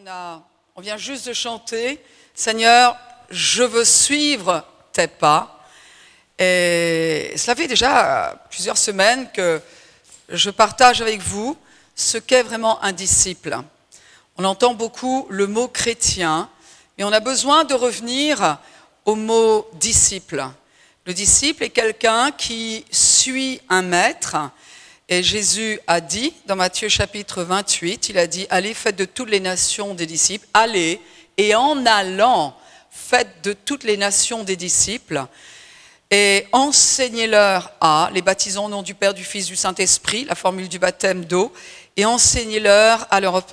On vient juste de chanter « Seigneur, je veux suivre tes pas ». Et cela fait déjà plusieurs semaines que je partage avec vous ce qu'est vraiment un disciple. On entend beaucoup le mot chrétien, mais on a besoin de revenir au mot disciple. Le disciple est quelqu'un qui suit un maître. Et Jésus a dit, dans Matthieu chapitre 28, il a dit « Allez, faites de toutes les nations des disciples, allez, et en allant, faites de toutes les nations des disciples, et enseignez-leur à, les baptisons au nom du Père, du Fils, du Saint-Esprit, la formule du baptême d'eau, et enseignez-leur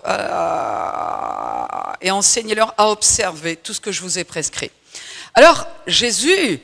à observer tout ce que je vous ai prescrit. » Alors, Jésus,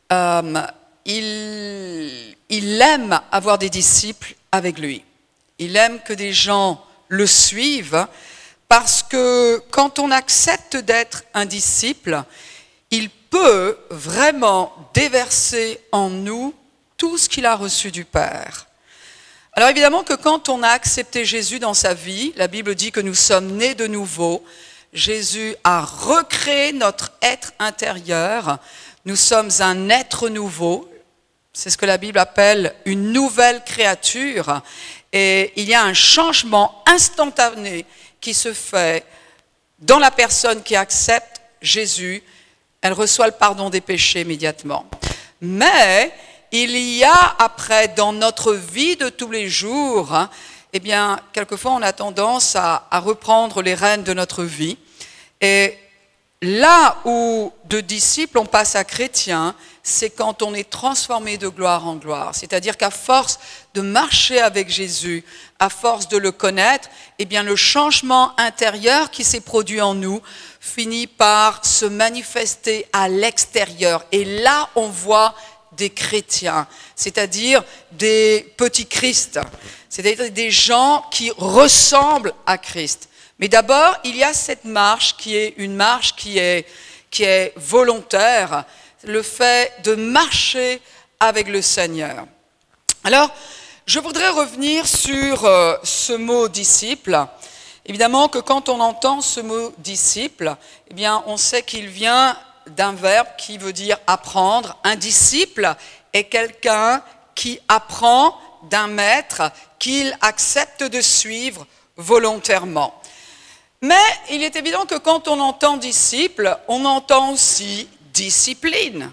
il aime avoir des disciples avec lui. Il aime que des gens le suivent parce que quand on accepte d'être un disciple, il peut vraiment déverser en nous tout ce qu'il a reçu du Père. Alors évidemment que quand on a accepté Jésus dans sa vie, la Bible dit que nous sommes nés de nouveau. Jésus a recréé notre être intérieur. Nous sommes un être nouveau. C'est ce que la Bible appelle une nouvelle créature. Et il y a un changement instantané qui se fait dans la personne qui accepte Jésus. Elle reçoit le pardon des péchés immédiatement. Mais il y a après, dans notre vie de tous les jours, eh bien, quelquefois on a tendance à reprendre les rênes de notre vie. Et là où de disciple on passe à chrétien, c'est quand on est transformé de gloire en gloire. C'est-à-dire qu'à force de marcher avec Jésus, à force de le connaître, eh bien le changement intérieur qui s'est produit en nous finit par se manifester à l'extérieur. Et là, on voit des chrétiens, c'est-à-dire des petits Christ, c'est-à-dire des gens qui ressemblent à Christ. Mais d'abord, il y a cette marche qui est une marche qui est volontaire, le fait de marcher avec le Seigneur. Alors, je voudrais revenir sur ce mot disciple. Évidemment que quand on entend ce mot disciple, eh bien, on sait qu'il vient d'un verbe qui veut dire apprendre. Un disciple est quelqu'un qui apprend d'un maître qu'il accepte de suivre volontairement. Mais il est évident que quand on entend disciple, on entend aussi discipline.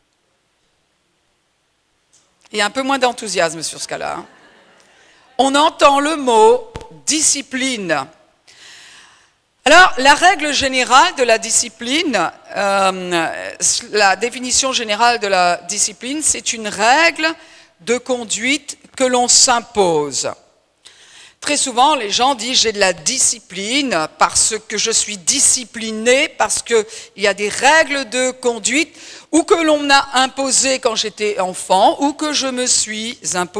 Il y a un peu moins d'enthousiasme sur ce cas-là. On entend le mot discipline. Alors, la règle générale de la discipline, la définition générale de la discipline, c'est une règle de conduite que l'on s'impose. Très souvent, les gens disent « j'ai de la discipline parce que je suis discipliné, parce qu'il y a des règles de conduite ou que l'on m'a imposées quand j'étais enfant ou que je me suis imposé. »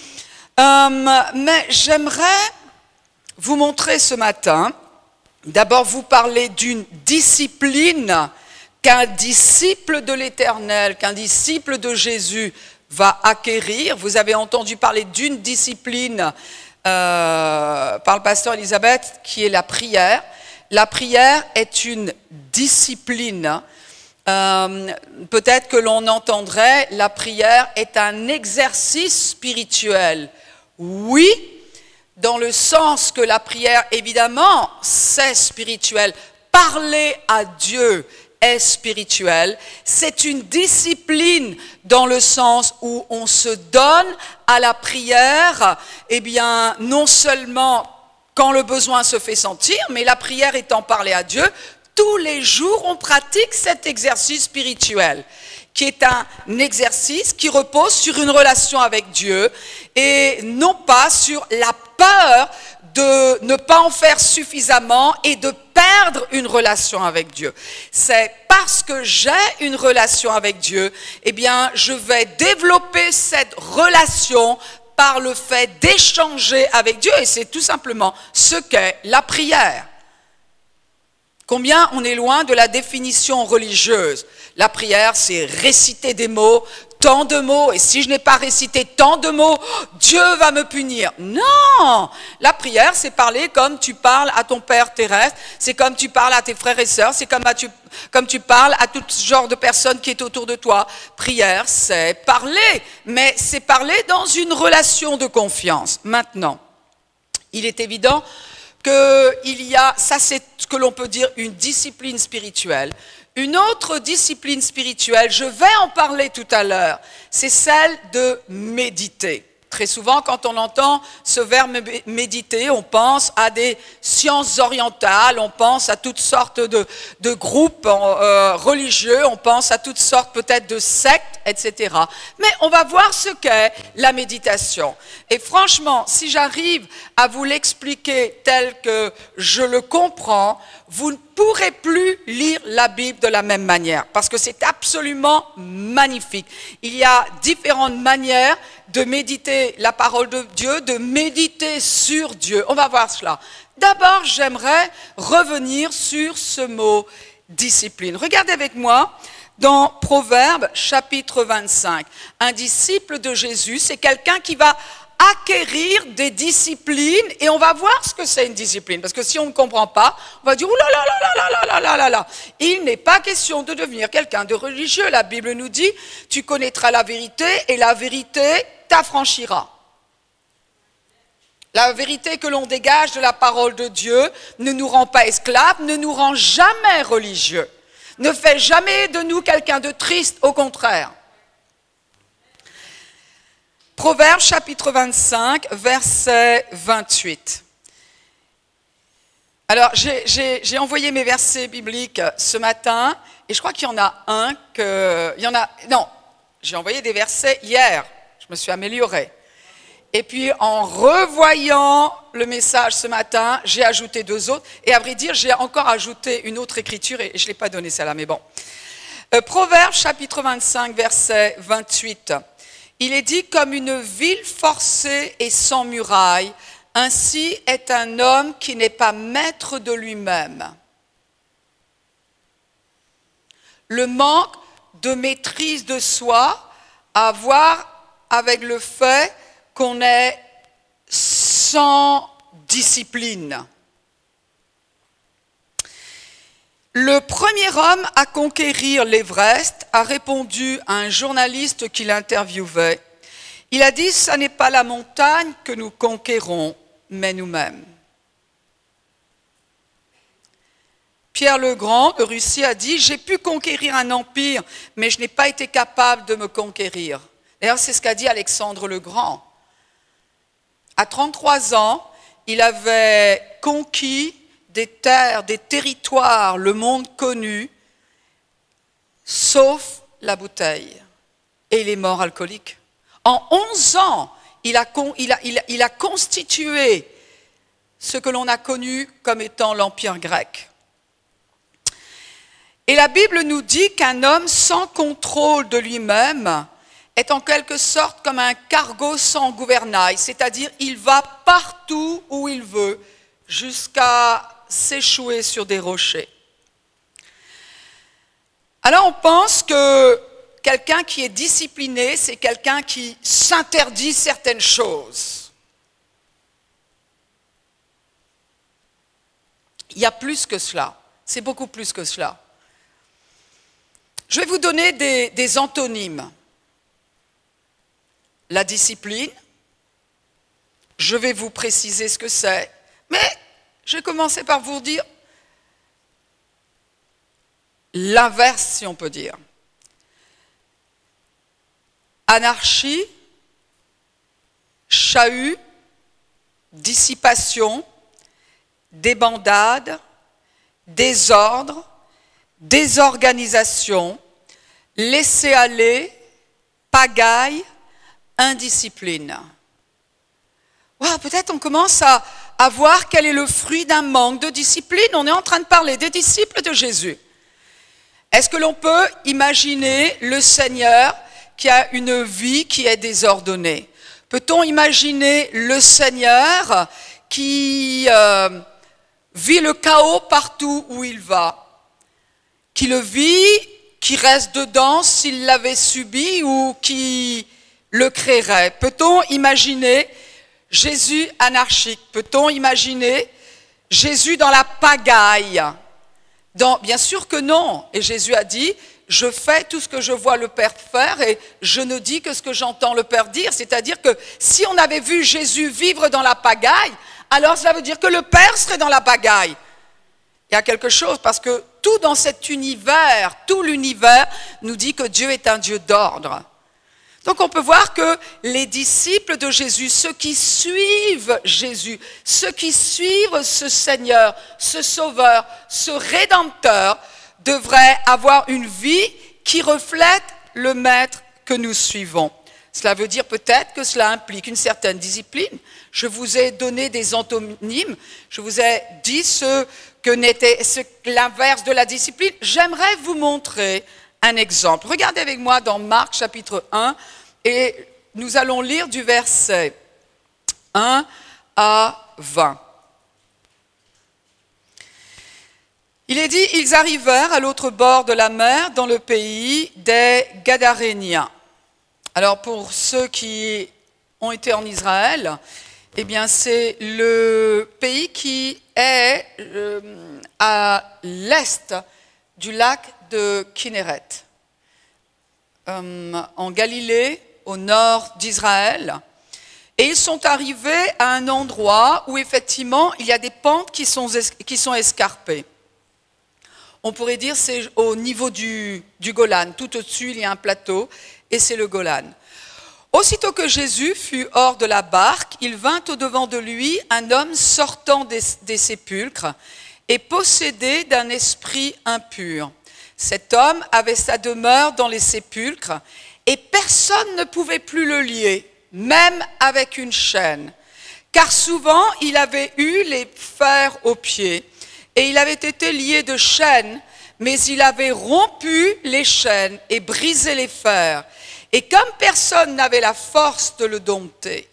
Mais j'aimerais vous montrer ce matin, d'abord vous parler d'une discipline qu'un disciple de l'Éternel, qu'un disciple de Jésus va acquérir. Vous avez entendu parler d'une discipline par le pasteur Elisabeth, qui est la prière. La prière est une discipline. Peut-être que l'on entendrait, la prière est un exercice spirituel. Oui, dans le sens que la prière, évidemment, c'est spirituel. Parler à Dieu est spirituel. C'est une discipline dans le sens où on se donne à la prière, eh bien, non seulement quand le besoin se fait sentir, mais la prière étant parler à Dieu, tous les jours, on pratique cet exercice spirituel, qui est un exercice qui repose sur une relation avec Dieu et non pas sur la peur de ne pas en faire suffisamment et de perdre une relation avec Dieu. C'est parce que j'ai une relation avec Dieu, eh bien, je vais développer cette relation par le fait d'échanger avec Dieu. Et c'est tout simplement ce qu'est la prière. Combien on est loin de la définition religieuse. La prière, c'est réciter des mots, tant de mots, et si je n'ai pas récité tant de mots, Dieu va me punir. Non! La prière, c'est parler comme tu parles à ton Père terrestre, c'est comme tu parles à tes frères et sœurs, c'est comme tu parles à tout genre de personnes qui est autour de toi. Prière, c'est parler, mais c'est parler dans une relation de confiance. Maintenant, il est évident qu'il y a, ça c'est ce que l'on peut dire une discipline spirituelle. Une autre discipline spirituelle, je vais en parler tout à l'heure, c'est celle de méditer. Très souvent, quand on entend ce verbe méditer, on pense à des sciences orientales, on pense à toutes sortes de groupes religieux, on pense à toutes sortes peut-être de sectes, etc. Mais on va voir ce qu'est la méditation. Et franchement, si j'arrive à vous l'expliquer tel que je le comprends, vous ne pourrez plus lire la Bible de la même manière, parce que c'est absolument magnifique. Il y a différentes manières de méditer la parole de Dieu, de méditer sur Dieu. On va voir cela. D'abord, j'aimerais revenir sur ce mot discipline. Regardez avec moi dans Proverbes chapitre 25. Un disciple de Jésus, c'est quelqu'un qui va acquérir des disciplines et on va voir ce que c'est une discipline. Parce que si on ne comprend pas, on va dire « Ouh là là là là là là là là là ». Il n'est pas question de devenir quelqu'un de religieux. La Bible nous dit « Tu connaîtras la vérité et la vérité t'affranchira ». La vérité que l'on dégage de la parole de Dieu ne nous rend pas esclaves, ne nous rend jamais religieux, ne fait jamais de nous quelqu'un de triste, au contraire. Proverbes chapitre 25, verset 28. Alors, j'ai envoyé mes versets bibliques ce matin, et je crois qu'il y en a un que... j'ai envoyé des versets hier, je me suis améliorée. Et puis, en revoyant le message ce matin, j'ai ajouté 2 autres. Et à vrai dire, j'ai encore ajouté une autre écriture, et je ne l'ai pas donnée celle-là, mais bon. Proverbes, chapitre 25, verset 28. Il est dit, comme une ville forcée et sans muraille, ainsi est un homme qui n'est pas maître de lui-même. Le manque de maîtrise de soi a à voir avec le fait qu'on est sans discipline. Le premier homme à conquérir l'Everest a répondu à un journaliste qui l'interviewait. Il a dit « Ce n'est pas la montagne que nous conquérons, mais nous-mêmes ». Pierre le Grand de Russie a dit « J'ai pu conquérir un empire, mais je n'ai pas été capable de me conquérir ». D'ailleurs, c'est ce qu'a dit Alexandre le Grand. À 33 ans, il avait conquis des terres, des territoires, le monde connu, sauf la bouteille. Et il est mort alcoolique. En 11 ans, il a constitué ce que l'on a connu comme étant l'Empire grec. Et la Bible nous dit qu'un homme sans contrôle de lui-même est en quelque sorte comme un cargo sans gouvernail, c'est-à-dire il va partout où il veut jusqu'à s'échouer sur des rochers. Alors on pense que quelqu'un qui est discipliné, c'est quelqu'un qui s'interdit certaines choses. Il y a plus que cela, c'est beaucoup plus que cela. Je vais vous donner des antonymes. La discipline, je vais vous préciser ce que c'est, mais je vais commencer par vous dire l'inverse, si on peut dire. Anarchie, chahut, dissipation, débandade, désordre, désorganisation, laisser-aller, pagaille, indiscipline. Wow, peut-être on commence à voir quel est le fruit d'un manque de discipline. On est en train de parler des disciples de Jésus. Est-ce que l'on peut imaginer le Seigneur qui a une vie qui est désordonnée? Peut-on imaginer le Seigneur qui vit le chaos partout où il va, qui le vit qui reste dedans s'il l'avait subi ou qui le créerait? Peut-on imaginer Jésus anarchique? Peut-on imaginer Jésus dans la pagaille? Bien sûr que non. Et Jésus a dit, je fais tout ce que je vois le Père faire et je ne dis que ce que j'entends le Père dire. C'est-à-dire que si on avait vu Jésus vivre dans la pagaille, alors cela veut dire que le Père serait dans la pagaille. Il y a quelque chose, parce que tout dans cet univers, tout l'univers nous dit que Dieu est un Dieu d'ordre. Donc on peut voir que les disciples de Jésus, ceux qui suivent Jésus, ceux qui suivent ce Seigneur, ce Sauveur, ce Rédempteur, devraient avoir une vie qui reflète le Maître que nous suivons. Cela veut dire peut-être que cela implique une certaine discipline. Je vous ai donné des antonymes, je vous ai dit ce que n'était l'inverse de la discipline. J'aimerais vous montrer un exemple. Regardez avec moi dans Marc chapitre 1 et nous allons lire du verset 1 à 20. Il est dit, ils arrivèrent à l'autre bord de la mer dans le pays des Gadaréniens. Alors pour ceux qui ont été en Israël, eh bien c'est le pays qui est à l'est du lac de Kinneret, en Galilée, au nord d'Israël. Et ils sont arrivés à un endroit où effectivement il y a des pentes qui sont escarpées. On pourrait dire c'est au niveau du Golan. Tout au-dessus, il y a un plateau et c'est le Golan. Aussitôt que Jésus fut hors de la barque, il vint au-devant de lui un homme sortant des sépulcres et possédé d'un esprit impur. Cet homme avait sa demeure dans les sépulcres et personne ne pouvait plus le lier, même avec une chaîne. Car souvent, il avait eu les fers aux pieds et il avait été lié de chaînes, mais il avait rompu les chaînes et brisé les fers. Et comme personne n'avait la force de le dompter,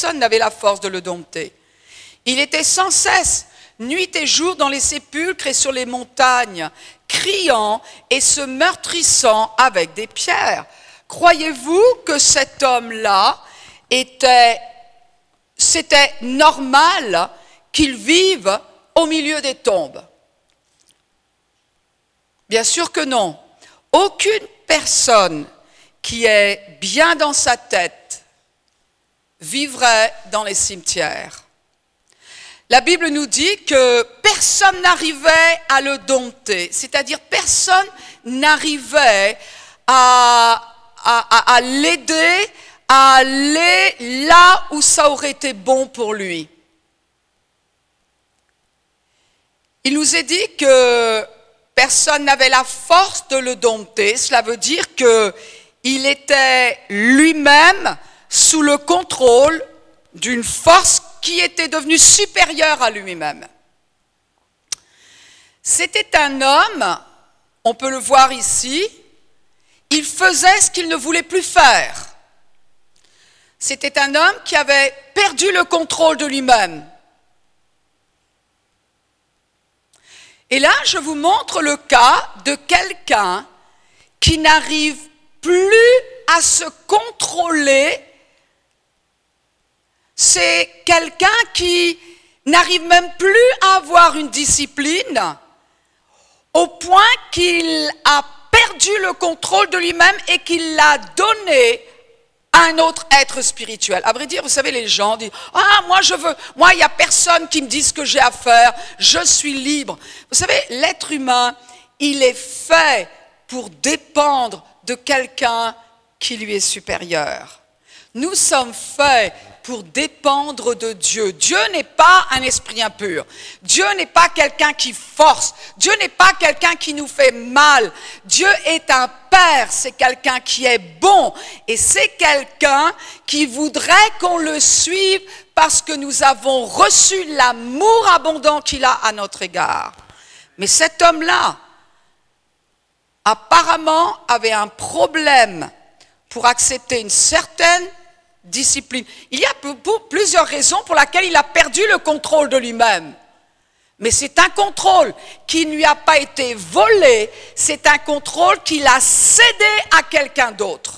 il était sans cesse, nuit et jour, dans les sépulcres et sur les montagnes, criant et se meurtrissant avec des pierres. Croyez-vous que cet homme-là c'était normal qu'il vive au milieu des tombes? Bien sûr que non. Aucune personne qui est bien dans sa tête vivrait dans les cimetières. La Bible nous dit que personne n'arrivait à le dompter, c'est-à-dire personne n'arrivait à l'aider à aller là où ça aurait été bon pour lui. Il nous est dit que personne n'avait la force de le dompter. Cela veut dire qu'il était lui-même sous le contrôle d'une force qui était devenue supérieure à lui-même. C'était un homme, on peut le voir ici, il faisait ce qu'il ne voulait plus faire. C'était un homme qui avait perdu le contrôle de lui-même. Et là, je vous montre le cas de quelqu'un qui n'arrive plus à se contrôler. C'est quelqu'un qui n'arrive même plus à avoir une discipline au point qu'il a perdu le contrôle de lui-même et qu'il l'a donné à un autre être spirituel. À vrai dire, vous savez, les gens disent « Ah, moi il n'y a personne qui me dise ce que j'ai à faire, je suis libre. » Vous savez, l'être humain, il est fait pour dépendre de quelqu'un qui lui est supérieur. Nous sommes faits pour dépendre de Dieu. Dieu n'est pas un esprit impur. Dieu n'est pas quelqu'un qui force. Dieu n'est pas quelqu'un qui nous fait mal. Dieu est un Père, c'est quelqu'un qui est bon. Et c'est quelqu'un qui voudrait qu'on le suive parce que nous avons reçu l'amour abondant qu'il a à notre égard. Mais cet homme-là, apparemment, avait un problème pour accepter une certaine discipline. Il y a plusieurs raisons pour lesquelles il a perdu le contrôle de lui-même. Mais c'est un contrôle qui ne lui a pas été volé, c'est un contrôle qu'il a cédé à quelqu'un d'autre.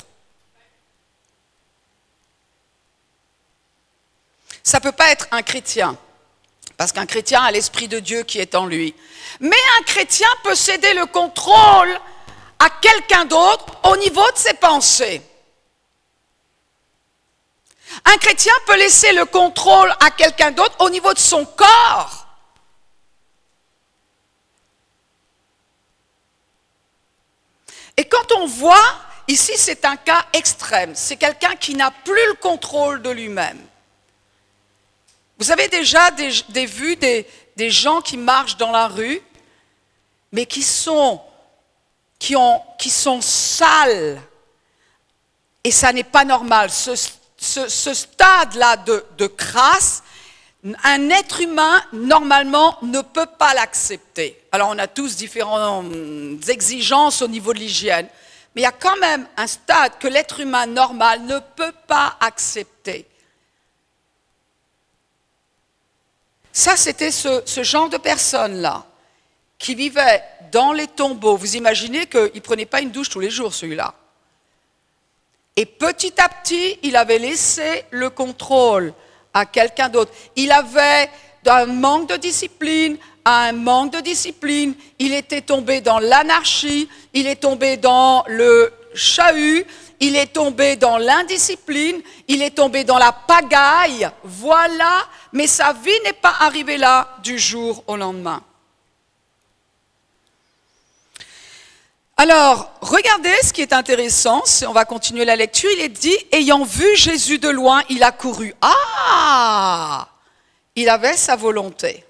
Ça ne peut pas être un chrétien, parce qu'un chrétien a l'Esprit de Dieu qui est en lui. Mais un chrétien peut céder le contrôle à quelqu'un d'autre au niveau de ses pensées. Un chrétien peut laisser le contrôle à quelqu'un d'autre au niveau de son corps. Et quand on voit, ici c'est un cas extrême, c'est quelqu'un qui n'a plus le contrôle de lui-même. Vous avez déjà vu des gens qui marchent dans la rue, mais qui sont sales, et ça n'est pas normal. Ce stade-là de crasse, un être humain, normalement, ne peut pas l'accepter. Alors, on a tous différentes exigences au niveau de l'hygiène, mais il y a quand même un stade que l'être humain normal ne peut pas accepter. Ça, c'était ce genre de personnes-là, qui vivaient dans les tombeaux. Vous imaginez qu'il ne prenait pas une douche tous les jours, celui-là. Et petit à petit, il avait laissé le contrôle à quelqu'un d'autre. Il avait, d'un manque de discipline à un manque de discipline, il était tombé dans l'anarchie, il est tombé dans le chahut, il est tombé dans l'indiscipline, il est tombé dans la pagaille. Voilà, mais sa vie n'est pas arrivée là du jour au lendemain. Alors, regardez ce qui est intéressant, on va continuer la lecture, il est dit, ayant vu Jésus de loin, il a couru. Ah! Il avait sa volonté.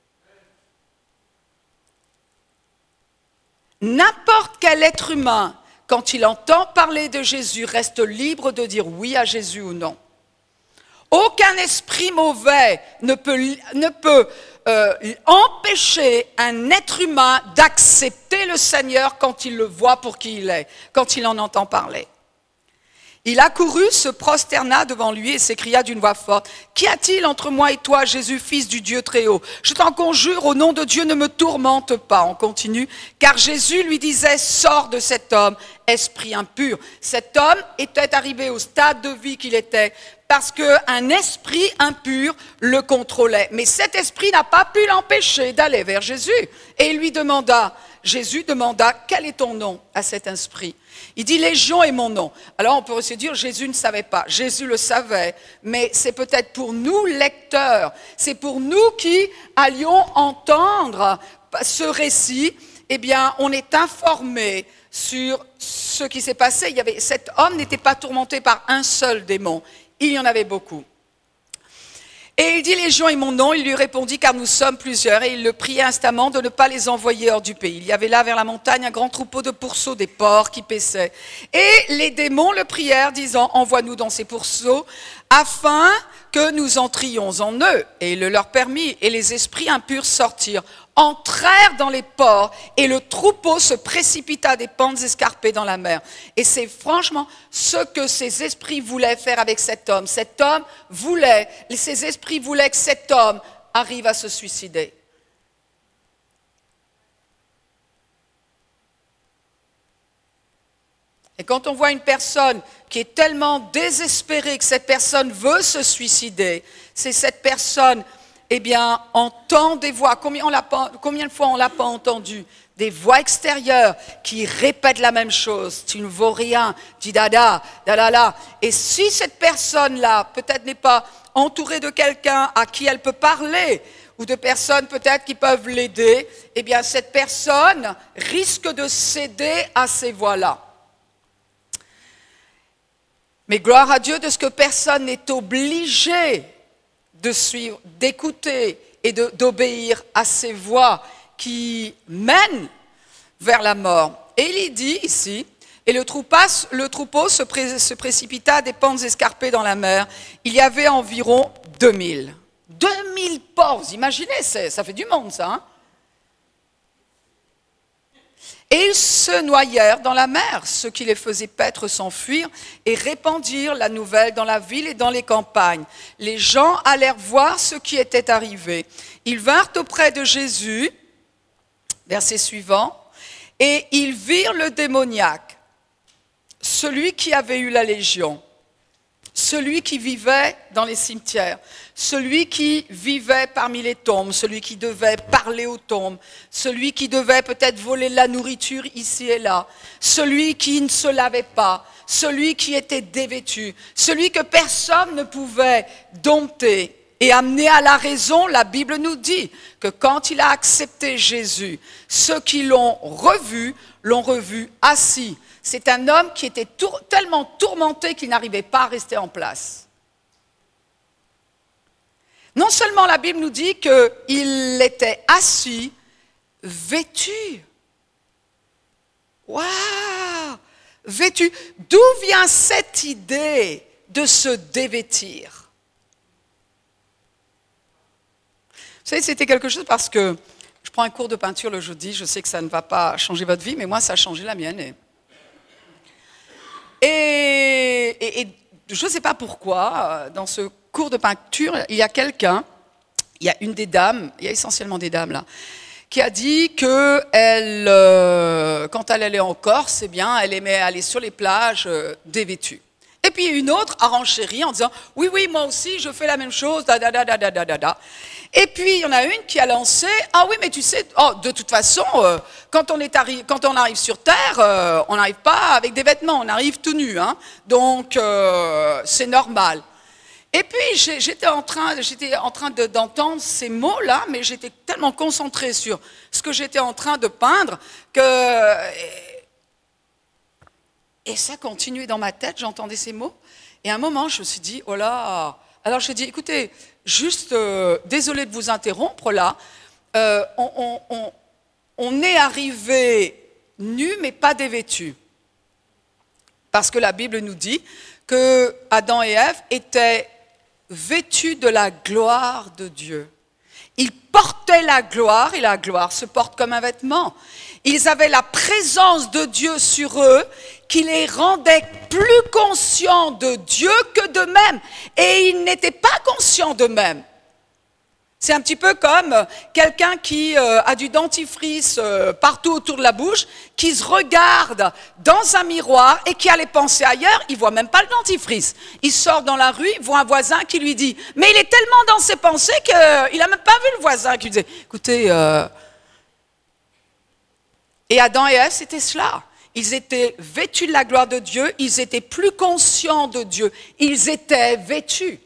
N'importe quel être humain, quand il entend parler de Jésus, reste libre de dire oui à Jésus ou non. Aucun esprit mauvais ne peut empêcher un être humain d'accepter le Seigneur quand il le voit pour qui il est, quand il en entend parler. Il accourut, se prosterna devant lui et s'écria d'une voix forte, « Qu'y a-t-il entre moi et toi, Jésus, fils du Dieu très haut? Je t'en conjure, au nom de Dieu, ne me tourmente pas. » On continue, car Jésus lui disait, « Sors de cet homme, esprit impur. » Cet homme était arrivé au stade de vie qu'il était parce qu'un esprit impur le contrôlait. Mais cet esprit n'a pas pu l'empêcher d'aller vers Jésus. Et Jésus demanda, « Quel est ton nom » à cet esprit? Il dit « Légion est mon nom ». Alors on peut se dire Jésus ne savait pas. Jésus le savait, mais c'est peut-être pour nous lecteurs, c'est pour nous qui allions entendre ce récit, eh bien on est informé sur ce qui s'est passé. Cet homme n'était pas tourmenté par un seul démon, il y en avait beaucoup. Et il dit, Légion est mon nom, il lui répondit, car nous sommes plusieurs, et il le priait instamment de ne pas les envoyer hors du pays. Il y avait là, vers la montagne, un grand troupeau de pourceaux, des porcs qui paissaient. Et les démons le prièrent, disant, envoie-nous dans ces pourceaux, afin que nous entrions en eux. Et il le leur permit, et les esprits impurs sortirent, entrèrent dans les ports, et le troupeau se précipita des pentes escarpées dans la mer. Et c'est franchement ce que ces esprits voulaient faire avec cet homme. Ces esprits voulaient que cet homme arrive à se suicider. Et quand on voit une personne qui est tellement désespérée que cette personne veut se suicider, c'est cette personne, eh bien, entend des voix. Combien de fois on l'a pas entendu? Des voix extérieures qui répètent la même chose. Tu ne vaux rien, dis dada, dalala. Et si cette personne-là, peut-être n'est pas entourée de quelqu'un à qui elle peut parler, ou de personnes peut-être qui peuvent l'aider, eh bien, cette personne risque de céder à ces voix-là. Mais gloire à Dieu de ce que personne n'est obligé de suivre, d'écouter et d'obéir à ces voix qui mènent vers la mort. Et il y dit ici, et le troupeau se précipita des pentes escarpées dans la mer. Il y avait environ 2000. 2000 porcs, vous imaginez, ça fait du monde ça, hein? Et ils se noyèrent dans la mer, ce qui les faisait paître s'enfuir, et répandirent la nouvelle dans la ville et dans les campagnes. Les gens allèrent voir ce qui était arrivé. Ils vinrent auprès de Jésus, verset suivant, et ils virent le démoniaque, celui qui avait eu la légion, celui qui vivait dans les cimetières, celui qui vivait parmi les tombes, celui qui devait parler aux tombes, celui qui devait peut-être voler de la nourriture ici et là, celui qui ne se lavait pas, celui qui était dévêtu, celui que personne ne pouvait dompter et amener à la raison. La Bible nous dit que quand il a accepté Jésus, ceux qui l'ont revu assis. C'est un homme qui était tellement tourmenté qu'il n'arrivait pas à rester en place. Non seulement la Bible nous dit qu'il était assis, vêtu. Waouh! Vêtu. D'où vient cette idée de se dévêtir? Vous savez, c'était quelque chose parce que je prends un cours de peinture le jeudi, je sais que ça ne va pas changer votre vie, mais moi ça a changé la mienne. Et je ne sais pas pourquoi, dans ce cours de peinture, il y a une des dames, il y a essentiellement des dames là, qui a dit que quand elle allait en Corse, eh bien, elle aimait aller sur les plages dévêtue. Et puis une autre a renchéri en disant « Oui, moi aussi, je fais la même chose, da. Et puis il y en a une qui a lancé « Ah oui, mais tu sais, de toute façon, quand on arrive sur Terre, on n'arrive pas avec des vêtements, on arrive tout nu, hein, donc c'est normal. » Et puis j'étais en train d'entendre ces mots-là, mais j'étais tellement concentrée sur ce que j'étais en train de peindre et ça continuait dans ma tête, j'entendais ces mots. Et à un moment, je me suis dit, oh là. Alors j'ai dit, écoutez, juste, désolé de vous interrompre là, on est arrivé nu mais pas dévêtu. Parce que la Bible nous dit que Adam et Ève étaient vêtus de la gloire de Dieu. Ils portaient la gloire et la gloire se porte comme un vêtement. Ils avaient la présence de Dieu sur eux qui les rendait plus conscients de Dieu que d'eux-mêmes. Et ils n'étaient pas conscients d'eux-mêmes. C'est un petit peu comme quelqu'un qui a du dentifrice partout autour de la bouche, qui se regarde dans un miroir et qui a les pensées ailleurs, il ne voit même pas le dentifrice. Il sort dans la rue, il voit un voisin qui lui dit « Mais il est tellement dans ses pensées qu'il n'a même pas vu le voisin qui lui dit « Écoutez, Et Adam et Ève, c'était cela. Ils étaient vêtus de la gloire de Dieu, ils étaient plus conscients de Dieu, ils étaient vêtus.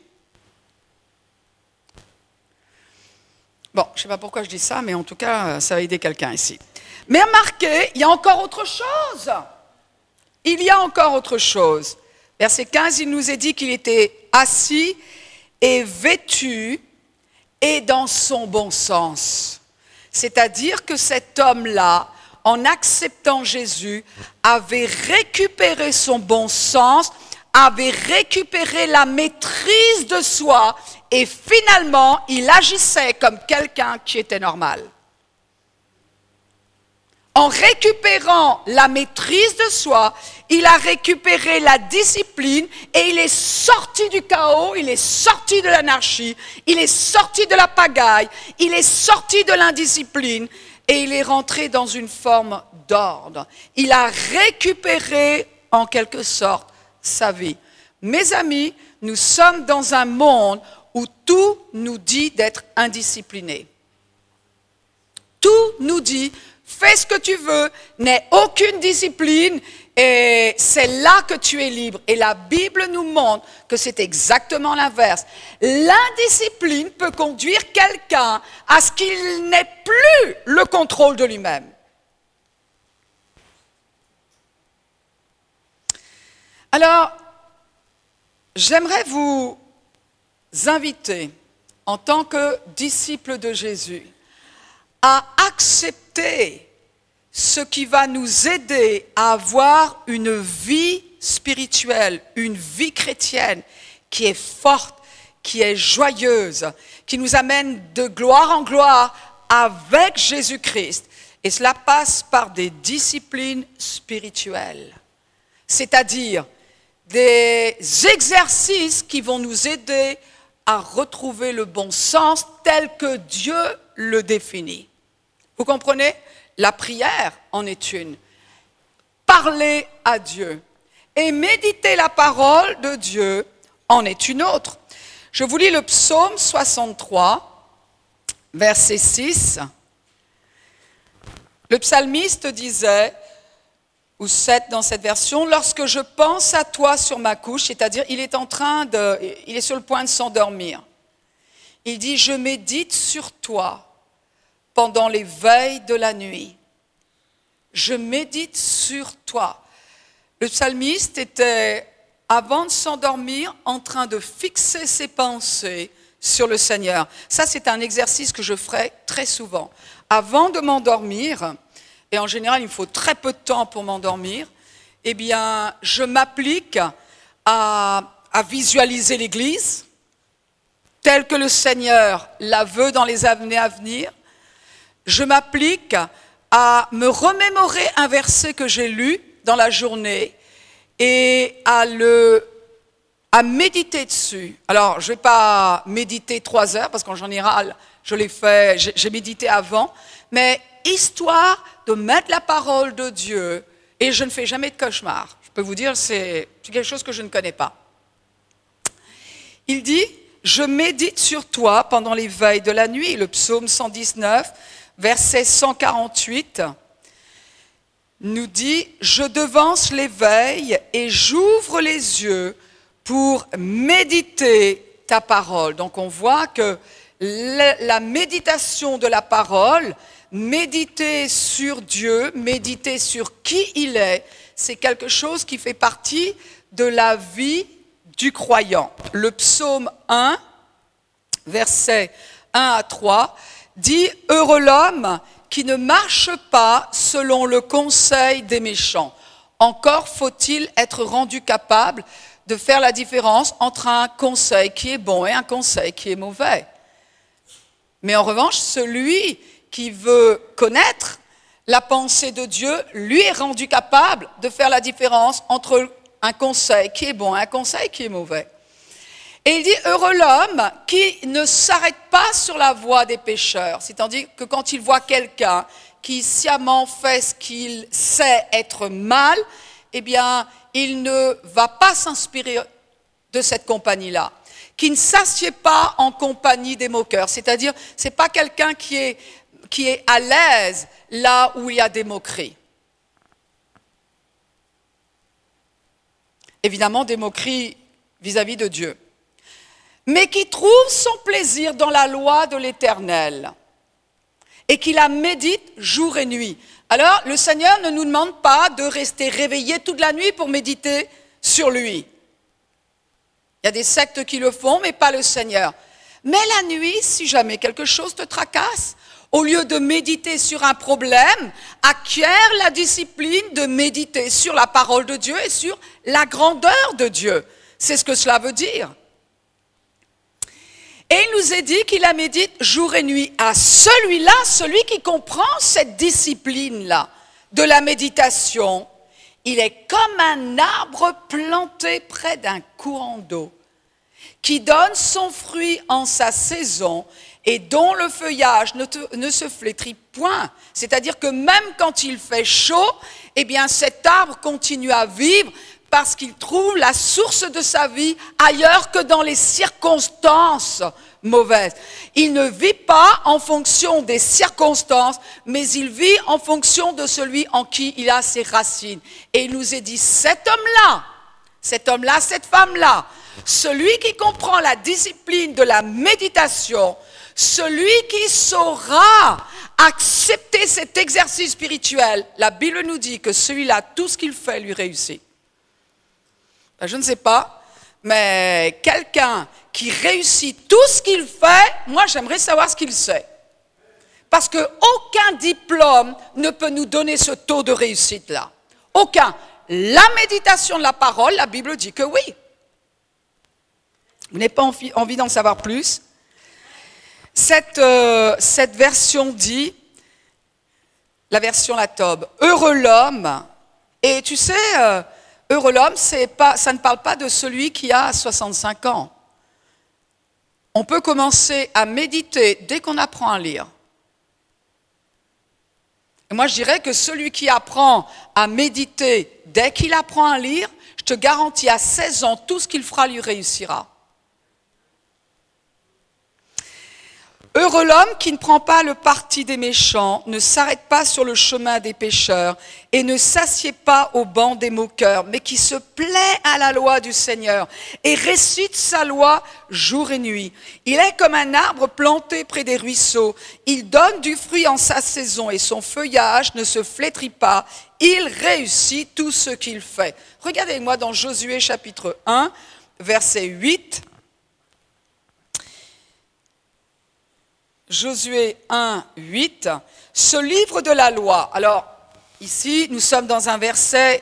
Bon, je ne sais pas pourquoi je dis ça, mais en tout cas, ça va aider quelqu'un ici. Mais remarquez, il y a encore autre chose. Il y a encore autre chose. Verset 15, il nous est dit qu'il était assis et vêtu et dans son bon sens. C'est-à-dire que cet homme-là, en acceptant Jésus, avait récupéré son bon sens, avait récupéré la maîtrise de soi et finalement, il agissait comme quelqu'un qui était normal. En récupérant la maîtrise de soi, il a récupéré la discipline et il est sorti du chaos, il est sorti de l'anarchie, il est sorti de la pagaille, il est sorti de l'indiscipline et il est rentré dans une forme d'ordre. Il a récupéré en quelque sorte sa vie. Mes amis, nous sommes dans un monde où tout nous dit d'être indisciplinés. Tout nous dit, fais ce que tu veux, n'aie aucune discipline et c'est là que tu es libre. Et la Bible nous montre que c'est exactement l'inverse. L'indiscipline peut conduire quelqu'un à ce qu'il n'ait plus le contrôle de lui-même. Alors, j'aimerais vous inviter, en tant que disciples de Jésus, à accepter ce qui va nous aider à avoir une vie spirituelle, une vie chrétienne qui est forte, qui est joyeuse, qui nous amène de gloire en gloire avec Jésus-Christ. Et cela passe par des disciplines spirituelles, c'est-à-dire des exercices qui vont nous aider à retrouver le bon sens tel que Dieu le définit. Vous comprenez? La prière en est une. Parler à Dieu et méditer la parole de Dieu en est une autre. Je vous lis le psaume 63, verset 6. Le psalmiste disait, ou 7 dans cette version, « Lorsque je pense à toi sur ma couche », c'est-à-dire il est sur le point de s'endormir. Il dit « Je médite sur toi pendant les veilles de la nuit. Je médite sur toi. » Le psalmiste était, avant de s'endormir, en train de fixer ses pensées sur le Seigneur. Ça, c'est un exercice que je ferai très souvent. Avant de m'endormir, et en général, il me faut très peu de temps pour m'endormir, eh bien, je m'applique à visualiser l'Église, telle que le Seigneur la veut dans les années à venir. Je m'applique à me remémorer un verset que j'ai lu dans la journée et à méditer dessus. Alors, je ne vais pas méditer 3 heures, parce qu'en général, j'ai médité avant, mais histoire de mettre la parole de Dieu, et je ne fais jamais de cauchemar. Je peux vous dire, c'est quelque chose que je ne connais pas. Il dit, « Je médite sur toi pendant les veilles de la nuit », le psaume 119, verset 148, nous dit « Je devance les veilles et j'ouvre les yeux pour méditer ta parole ». Donc on voit que la méditation de la parole, méditer sur Dieu, méditer sur qui il est, c'est quelque chose qui fait partie de la vie du croyant. Le psaume 1, versets 1 à 3, dit « Heureux l'homme qui ne marche pas selon le conseil des méchants. Encore faut-il être rendu capable de faire la différence entre un conseil qui est bon et un conseil qui est mauvais. Mais en revanche, celui qui veut connaître la pensée de Dieu, lui est rendu capable de faire la différence entre un conseil qui est bon et un conseil qui est mauvais. Et il dit, heureux l'homme qui ne s'arrête pas sur la voie des pécheurs, c'est-à-dire que quand il voit quelqu'un qui sciemment fait ce qu'il sait être mal, eh bien, il ne va pas s'inspirer de cette compagnie-là, qui ne s'assied pas en compagnie des moqueurs, c'est-à-dire, c'est pas quelqu'un qui est à l'aise là où il y a des moqueries. Évidemment, des moqueries vis-à-vis de Dieu. Mais qui trouve son plaisir dans la loi de l'Éternel et qui la médite jour et nuit. Alors, le Seigneur ne nous demande pas de rester réveillés toute la nuit pour méditer sur lui. Il y a des sectes qui le font, mais pas le Seigneur. Mais la nuit, si jamais quelque chose te tracasse, au lieu de méditer sur un problème, acquiert la discipline de méditer sur la parole de Dieu et sur la grandeur de Dieu. C'est ce que cela veut dire. Et il nous est dit qu'il la médite jour et nuit. À celui-là, celui qui comprend cette discipline-là de la méditation, il est comme un arbre planté près d'un courant d'eau, qui donne son fruit en sa saison et dont le feuillage ne se flétrit point. C'est-à-dire que même quand il fait chaud, eh bien cet arbre continue à vivre parce qu'il trouve la source de sa vie ailleurs que dans les circonstances mauvaises. Il ne vit pas en fonction des circonstances, mais il vit en fonction de celui en qui il a ses racines. Et il nous est dit, cet homme-là, cette femme-là, celui qui comprend la discipline de la méditation, celui qui saura accepter cet exercice spirituel, la Bible nous dit que celui-là, tout ce qu'il fait lui réussit. Je ne sais pas, mais quelqu'un qui réussit tout ce qu'il fait, moi j'aimerais savoir ce qu'il sait. Parce qu'aucun diplôme ne peut nous donner ce taux de réussite-là. Aucun. La méditation de la parole, la Bible dit que oui. Vous n'avez pas envie d'en savoir plus? Cette version dit, la version La Tobe, heureux l'homme, et tu sais, heureux l'homme, ça ne parle pas de celui qui a 65 ans. On peut commencer à méditer dès qu'on apprend à lire. Et moi, je dirais que celui qui apprend à méditer dès qu'il apprend à lire, je te garantis, à 16 ans, tout ce qu'il fera lui réussira. Heureux l'homme qui ne prend pas le parti des méchants, ne s'arrête pas sur le chemin des pécheurs et ne s'assied pas au banc des moqueurs, mais qui se plaît à la loi du Seigneur et récite sa loi jour et nuit. Il est comme un arbre planté près des ruisseaux. Il donne du fruit en sa saison et son feuillage ne se flétrit pas. Il réussit tout ce qu'il fait. Regardez-moi dans Josué chapitre 1, verset 8. Josué 1, 8, ce livre de la loi. Alors, ici, nous sommes dans un verset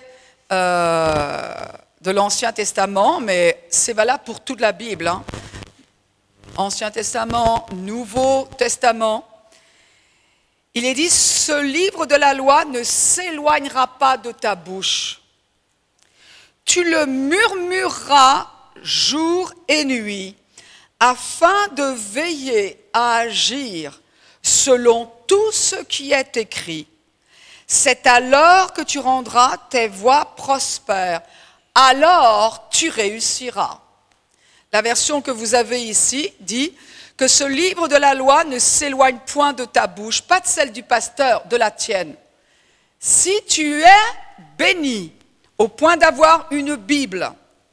de l'Ancien Testament, mais c'est valable pour toute la Bible. Hein. Ancien Testament, Nouveau Testament. Il est dit, ce livre de la loi ne s'éloignera pas de ta bouche. Tu le murmureras jour et nuit, afin de veiller à agir selon tout ce qui est écrit. C'est alors que tu rendras tes voies prospères. Alors tu réussiras. La version que vous avez ici dit que ce livre de la loi ne s'éloigne point de ta bouche, pas de celle du pasteur, de la tienne. Si tu es béni au point d'avoir une Bible,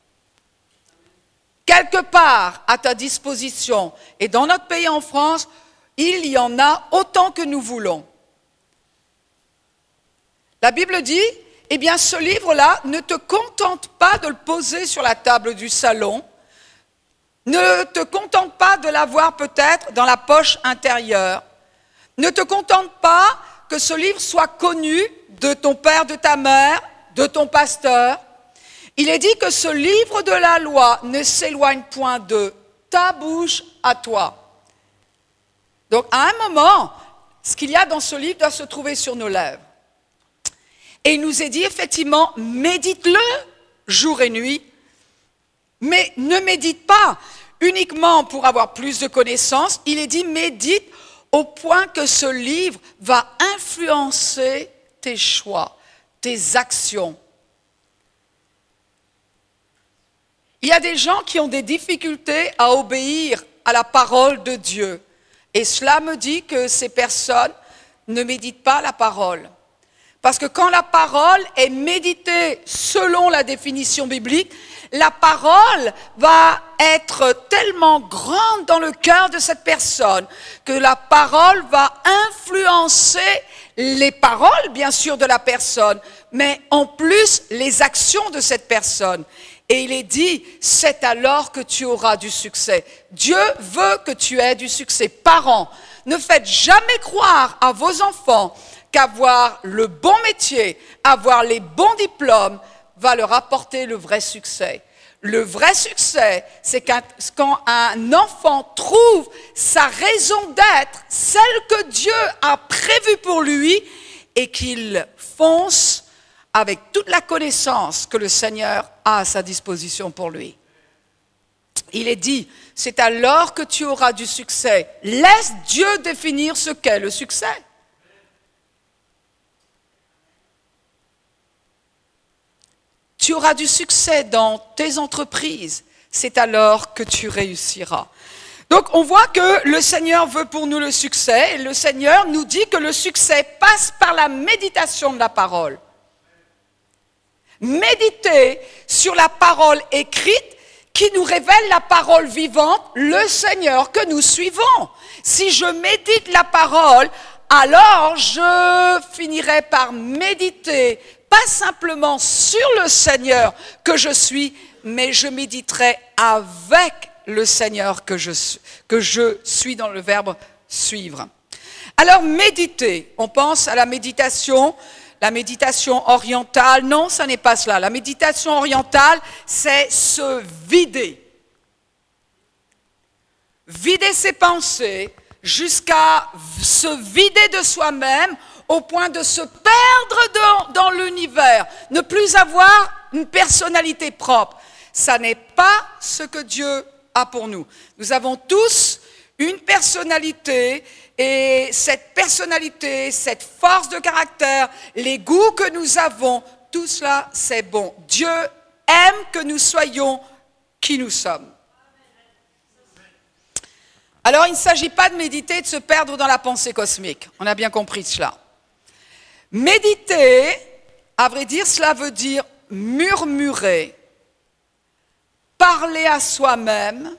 quelque part à ta disposition, et dans notre pays en France, il y en a autant que nous voulons. La Bible dit, eh bien ce livre-là, ne te contente pas de le poser sur la table du salon, ne te contente pas de l'avoir peut-être dans la poche intérieure, ne te contente pas que ce livre soit connu de ton père, de ta mère, de ton pasteur. Il est dit que ce livre de la loi ne s'éloigne point de ta bouche à toi. Donc, à un moment, ce qu'il y a dans ce livre doit se trouver sur nos lèvres. Et il nous est dit, effectivement, médite-le jour et nuit, mais ne médite pas uniquement pour avoir plus de connaissances. Il est dit, médite au point que ce livre va influencer tes choix, tes actions. Il y a des gens qui ont des difficultés à obéir à la parole de Dieu. Et cela me dit que ces personnes ne méditent pas la parole. Parce que quand la parole est méditée selon la définition biblique, la parole va être tellement grande dans le cœur de cette personne que la parole va influencer les paroles, bien sûr, de la personne, mais en plus les actions de cette personne. Et il est dit, c'est alors que tu auras du succès. Dieu veut que tu aies du succès. Parents, ne faites jamais croire à vos enfants qu'avoir le bon métier, avoir les bons diplômes, va leur apporter le vrai succès. Le vrai succès, c'est quand un enfant trouve sa raison d'être, celle que Dieu a prévue pour lui, et qu'il fonce avec toute la connaissance que le Seigneur a à sa disposition pour lui. Il est dit, c'est alors que tu auras du succès. Laisse Dieu définir ce qu'est le succès. Tu auras du succès dans tes entreprises. C'est alors que tu réussiras. Donc on voit que le Seigneur veut pour nous le succès. Et le Seigneur nous dit que le succès passe par la méditation de la parole. Méditer sur la parole écrite qui nous révèle la parole vivante, le Seigneur que nous suivons. Si je médite la parole, alors je finirai par méditer, pas simplement sur le Seigneur que je suis, mais je méditerai avec le Seigneur que je suis dans le verbe suivre. Alors méditer, on pense à la méditation orientale. Non, ça n'est pas cela. La méditation orientale, c'est se vider. Vider ses pensées jusqu'à se vider de soi-même au point de se perdre dans l'univers, ne plus avoir une personnalité propre. Ça n'est pas ce que Dieu a pour nous. Nous avons tous une personnalité et cette personnalité, cette force de caractère, les goûts que nous avons, tout cela c'est bon. Dieu aime que nous soyons qui nous sommes. Alors il ne s'agit pas de méditer et de se perdre dans la pensée cosmique. On a bien compris cela. Méditer, à vrai dire, cela veut dire murmurer, parler à soi-même,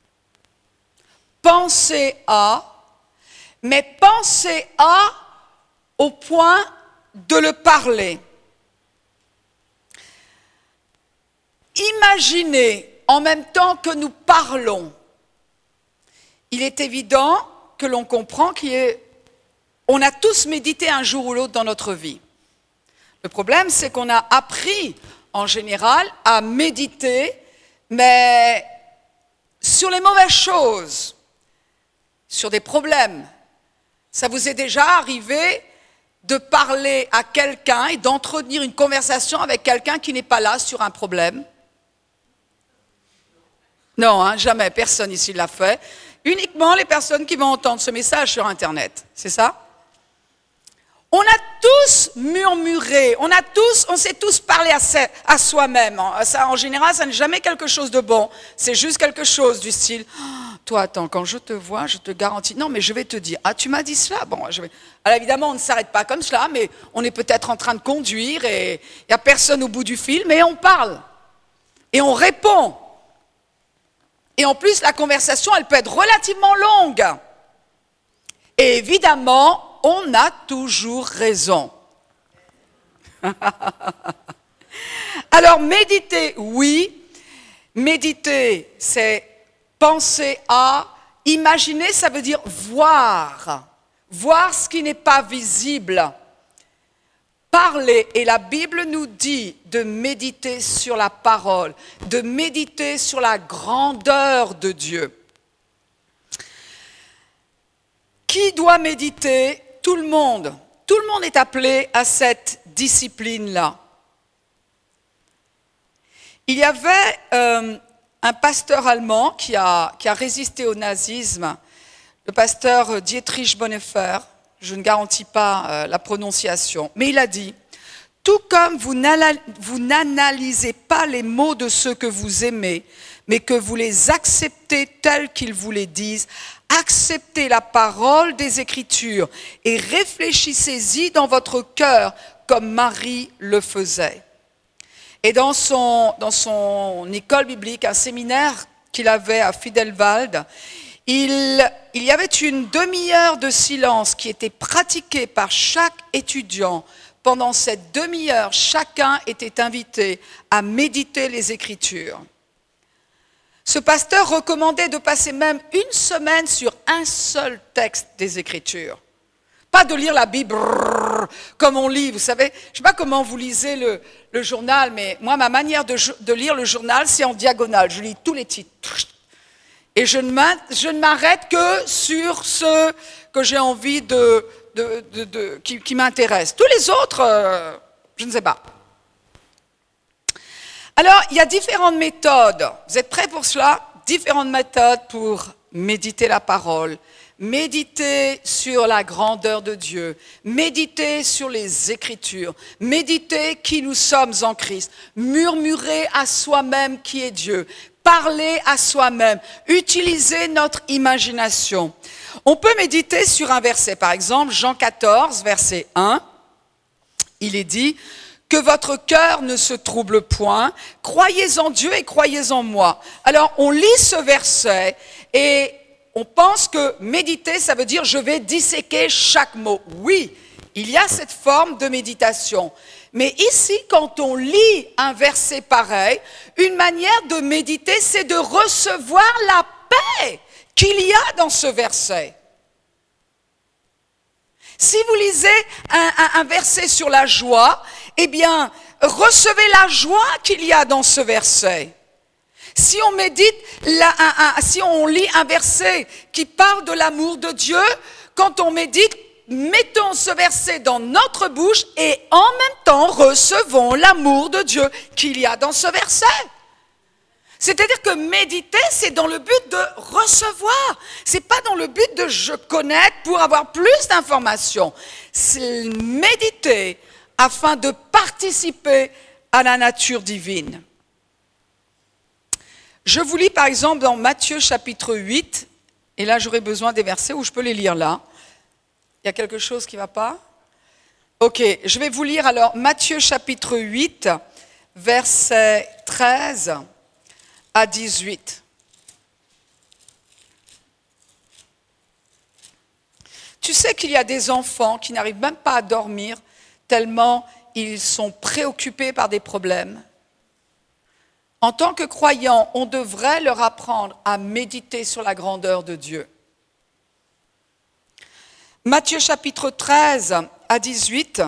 penser à, mais penser à au point de le parler. Imaginez en même temps que nous parlons. Il est évident que l'on comprend qu'on a tous médité un jour ou l'autre dans notre vie. Le problème, c'est qu'on a appris en général à méditer, mais sur les mauvaises choses, sur des problèmes. Ça vous est déjà arrivé de parler à quelqu'un et d'entretenir une conversation avec quelqu'un qui n'est pas là sur un problème? Non, hein, jamais, personne ici l'a fait. Uniquement les personnes qui vont entendre ce message sur Internet, c'est ça? On a tous murmuré, on s'est tous parlé à soi-même. Ça, en général, ça n'est jamais quelque chose de bon. C'est juste quelque chose du style, oh, toi, attends, quand je te vois, je te garantis. Non, mais je vais te dire, ah, tu m'as dit cela? Bon, je vais. Alors évidemment, on ne s'arrête pas comme cela, mais on est peut-être en train de conduire et il n'y a personne au bout du fil, mais on parle et on répond. Et en plus, la conversation, elle peut être relativement longue. Et évidemment, on a toujours raison. Alors, méditer, oui. Méditer, c'est penser à. Imaginer, ça veut dire voir. Voir ce qui n'est pas visible. Parler, et la Bible nous dit de méditer sur la parole, de méditer sur la grandeur de Dieu. Qui doit méditer? Tout le monde. Tout le monde est appelé à cette discipline-là. Il y avait un pasteur allemand qui a résisté au nazisme, le pasteur Dietrich Bonhoeffer. Je ne garantis pas la prononciation, mais il a dit « Tout comme vous n'analysez pas les mots de ceux que vous aimez, mais que vous les acceptez tels qu'ils vous les disent, acceptez la parole des Écritures et réfléchissez-y dans votre cœur comme Marie le faisait. » Et dans son école biblique, un séminaire qu'il avait à Fidelwald, il y avait une demi-heure de silence qui était pratiquée par chaque étudiant. Pendant cette demi-heure, chacun était invité à méditer les Écritures. Ce pasteur recommandait de passer même une semaine sur un seul texte des Écritures. Pas de lire la Bible comme on lit, vous savez. Je ne sais pas comment vous lisez le journal, mais moi, ma manière de lire le journal, c'est en diagonale. Je lis tous les titres. Et je ne m'arrête que sur ceux que j'ai envie qui m'intéressent. Tous les autres, je ne sais pas. Alors, il y a différentes méthodes. Vous êtes prêts pour cela? Différentes méthodes pour méditer la parole, méditer sur la grandeur de Dieu, méditer sur les Écritures, méditer qui nous sommes en Christ, murmurer à soi-même qui est Dieu, parler à soi-même, utiliser notre imagination. On peut méditer sur un verset, par exemple, Jean 14, verset 1, il est dit « Que votre cœur ne se trouble point, croyez en Dieu et croyez en moi. » Alors, on lit ce verset et on pense que méditer, ça veut dire « je vais disséquer chaque mot ». Oui, il y a cette forme de méditation. Mais ici, quand on lit un verset pareil, une manière de méditer, c'est de recevoir la paix qu'il y a dans ce verset. Si vous lisez un verset sur la joie, eh bien, recevez la joie qu'il y a dans ce verset. Si on médite, si on lit un verset qui parle de l'amour de Dieu, quand on médite, mettons ce verset dans notre bouche et en même temps recevons l'amour de Dieu qu'il y a dans ce verset. C'est-à-dire que méditer, c'est dans le but de recevoir. C'est pas dans le but de je connaître pour avoir plus d'informations. C'est méditer afin de participer à la nature divine. Je vous lis par exemple dans Matthieu chapitre 8, et là j'aurai besoin des versets où je peux les lire là. Il y a quelque chose qui ne va pas ? Ok, je vais vous lire alors Matthieu chapitre 8, versets 13 à 18. Tu sais qu'il y a des enfants qui n'arrivent même pas à dormir tellement ils sont préoccupés par des problèmes. En tant que croyants, on devrait leur apprendre à méditer sur la grandeur de Dieu. Matthieu chapitre 13 à 18,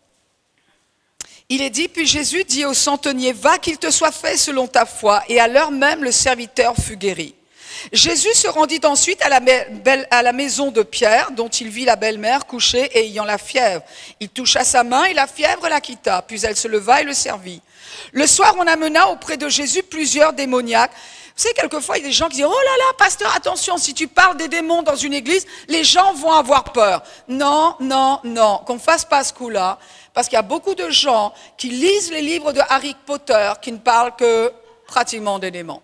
il est dit, puis Jésus dit au centenier, va qu'il te soit fait selon ta foi, et à l'heure même le serviteur fut guéri. Jésus se rendit ensuite à la maison de Pierre, dont il vit la belle-mère couchée et ayant la fièvre. Il toucha sa main et la fièvre la quitta, puis elle se leva et le servit. Le soir, on amena auprès de Jésus plusieurs démoniaques. Vous savez, quelquefois, il y a des gens qui disent « Oh là là, pasteur, attention, si tu parles des démons dans une église, les gens vont avoir peur. » Non, non, non, qu'on ne fasse pas ce coup-là, parce qu'il y a beaucoup de gens qui lisent les livres de Harry Potter qui ne parlent que pratiquement des démons.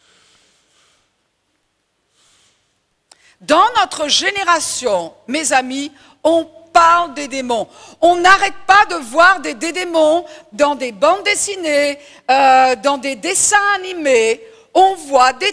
Dans notre génération, mes amis, on parle des démons. On n'arrête pas de voir des démons dans des bandes dessinées, dans des dessins animés. On voit des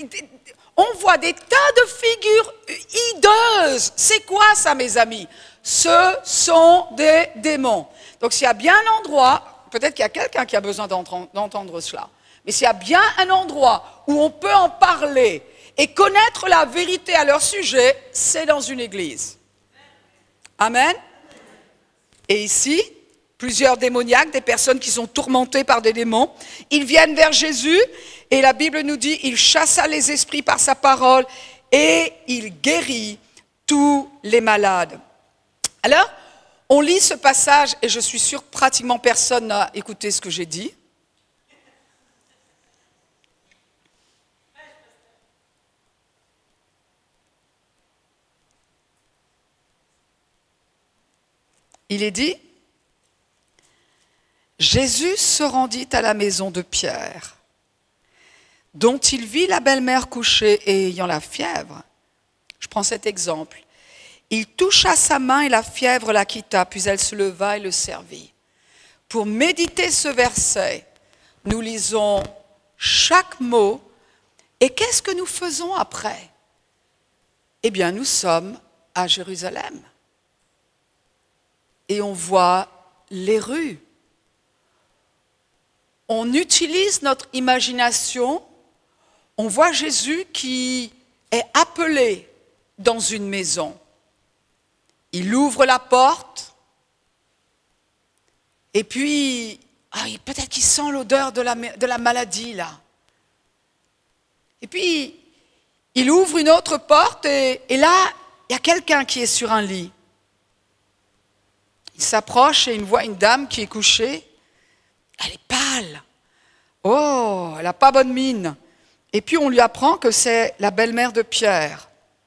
tas de figures hideuses. C'est quoi ça, mes amis? Ce sont des démons. Donc s'il y a bien un endroit, peut-être qu'il y a quelqu'un qui a besoin d'entendre cela, mais s'il y a bien un endroit où on peut en parler et connaître la vérité à leur sujet, c'est dans une église. Amen. Et ici, plusieurs démoniaques, des personnes qui sont tourmentées par des démons, ils viennent vers Jésus et la Bible nous dit, il chassa les esprits par sa parole et il guérit tous les malades. Alors, on lit ce passage et je suis sûre que pratiquement personne n'a écouté ce que j'ai dit. Il est dit, Jésus se rendit à la maison de Pierre, dont il vit la belle-mère couchée et ayant la fièvre. Je prends cet exemple. Il toucha sa main et la fièvre la quitta, puis elle se leva et le servit. Pour méditer ce verset, nous lisons chaque mot. Et qu'est-ce que nous faisons après? Eh bien, nous sommes à Jérusalem. Et on voit les rues. On utilise notre imagination. On voit Jésus qui est appelé dans une maison. Il ouvre la porte. Et puis, peut-être qu'il sent l'odeur de la maladie là. Et puis, il ouvre une autre porte et là, il y a quelqu'un qui est sur un lit. Il s'approche et il voit une dame qui est couchée. Elle est pâle. Oh, elle n'a pas bonne mine. Et puis on lui apprend que c'est la belle-mère de Pierre.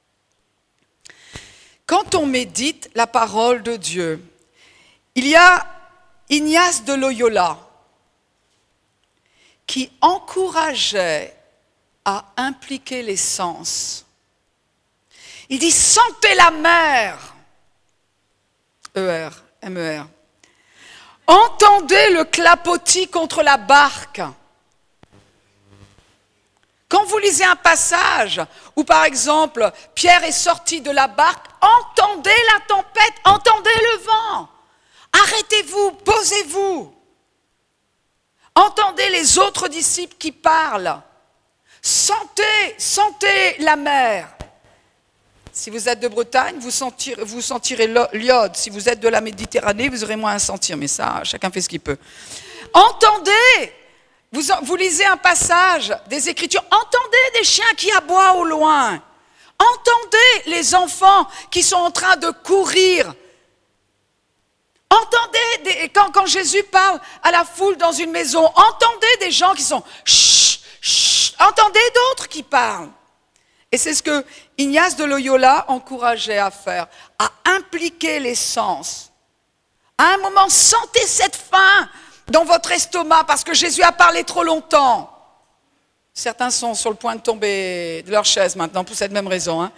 Quand on médite la parole de Dieu, il y a Ignace de Loyola qui encourageait à impliquer les sens. Il dit « Sentez la mer ». M-E-R. Entendez le clapotis contre la barque. Quand vous lisez un passage où, par exemple, Pierre est sorti de la barque, entendez la tempête, entendez le vent. Arrêtez-vous, posez-vous. Entendez les autres disciples qui parlent. Sentez la mer. Si vous êtes de Bretagne, vous sentirez l'iode. Si vous êtes de la Méditerranée, vous aurez moins à sentir. Mais ça, chacun fait ce qu'il peut. Entendez, vous lisez un passage des Écritures. Entendez des chiens qui aboient au loin. Entendez les enfants qui sont en train de courir. Entendez, quand Jésus parle à la foule dans une maison, entendez des gens qui sont chut, chut, Entendez d'autres qui parlent. Et c'est ce que Ignace de Loyola encourageait à faire, à impliquer les sens. À un moment, sentez cette faim dans votre estomac parce que Jésus a parlé trop longtemps. Certains sont sur le point de tomber de leur chaise maintenant pour cette même raison. Hein.